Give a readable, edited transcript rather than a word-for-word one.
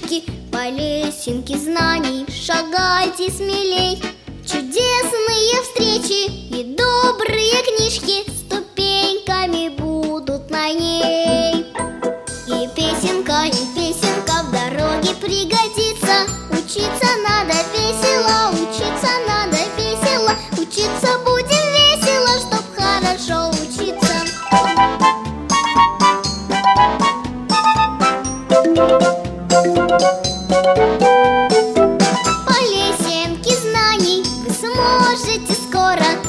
книжки, по лесенке знаний шагайте смелей. Чудесные встречи и добрые книжки ступеньками будут на ней. И песенка в дороге пригодится. Учиться надо весело, учиться надо весело. Учиться будем весело, чтоб хорошо учиться. По лесенке знаний вы сможете скоро